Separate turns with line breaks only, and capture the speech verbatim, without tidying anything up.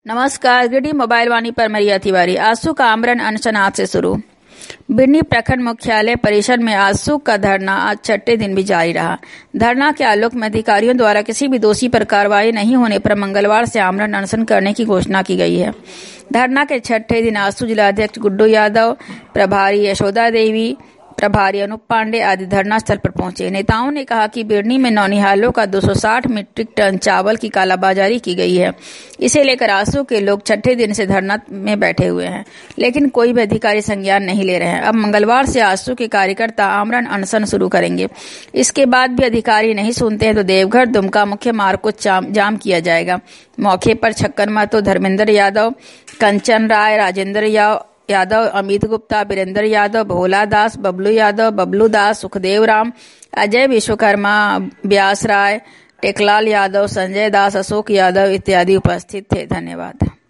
नमस्कार। गिरडी मोबाइल वाणी पर मरिया तिवारी। आजसू का आमरण अनशन आज से शुरू। बिरनी प्रखंड मुख्यालय परिसर में आजसू का धरना आज छठे दिन भी जारी रहा। धरना के आलोक में अधिकारियों द्वारा किसी भी दोषी पर कार्रवाई नहीं होने पर मंगलवार से आमरण अनशन करने की घोषणा की गई है। धरना के छठे दिन आजसू जिलाध्यक्ष गुड्डू यादव, प्रभारी यशोदा देवी, प्रभारी अनूप पांडे आदि धरना स्थल पर पहुंचे। नेताओं ने कहा कि बिरनी में नौनिहालों का दो सौ साठ मीट्रिक टन चावल की कालाबाजारी की गई है। इसे लेकर आजसू के लोग छठे दिन से धरना में बैठे हुए हैं, लेकिन कोई भी अधिकारी संज्ञान नहीं ले रहे हैं। अब मंगलवार से आजसू के कार्यकर्ता आमरण अनशन शुरू करेंगे। इसके बाद भी अधिकारी नहीं सुनते हैं तो देवघर दुमका मुख्य मार्ग को जाम किया जाएगा। मौके पर छक्कन महतो, धर्मेंद्र यादव, कंचन राय, राजेंद्र यादव यादव अमित गुप्ता, वीरेंद्र यादव, भोला दास, बबलू यादव, बबलू दास, सुखदेव राम, अजय विश्वकर्मा, व्यास राय, टेकलाल यादव, संजय दास, अशोक यादव इत्यादि उपस्थित थे। धन्यवाद।